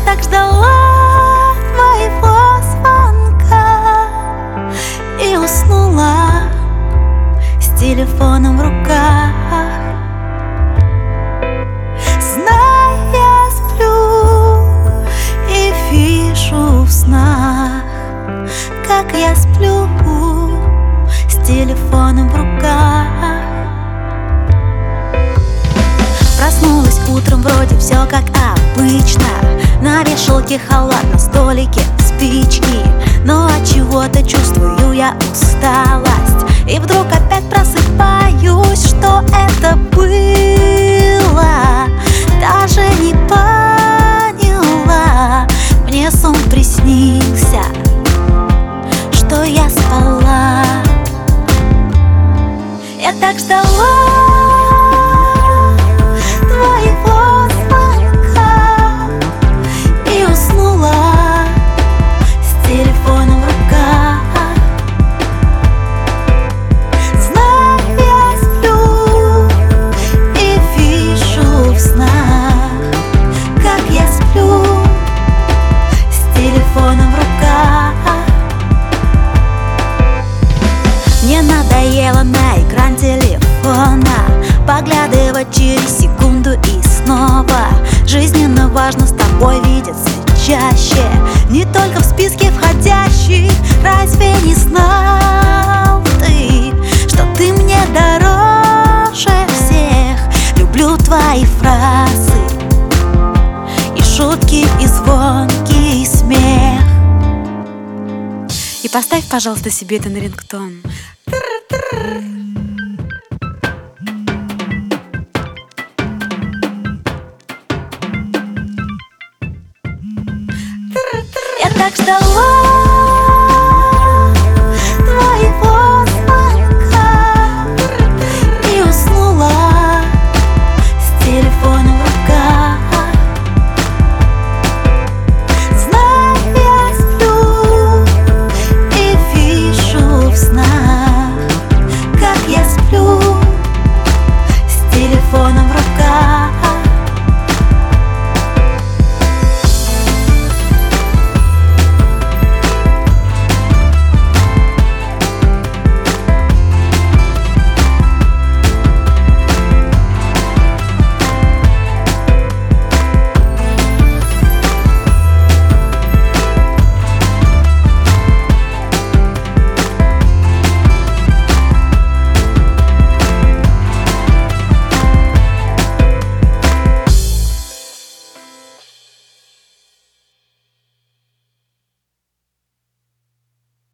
так ждала твоего звонка и уснула с телефоном в руках. Знай, я сплю и вижу в снах, как я сплю с телефоном в руках. Проснулась утром, вроде все как обычно. На вешалке халат, на столике спички. Но от чего-то чувствую я усталость. И вдруг опять просыпаюсь, что это было. Даже не поняла. Мне сон приснился, что я спала. Я так ждала твоего звонка и уснула с телефоном в руках. Знаю, я сплю и вижу в снах, как я сплю с телефоном в руках. Мне надоело на экран телефона поглядывать через секунду и снова. Жизненно важно с тобой видеться чаще, не только в списке входящих. Разве не знал ты, что ты мне дороже всех? Люблю твои фразы и шутки, и звонкий смех. И поставь, пожалуйста, себе это на рингтон. Я так ждала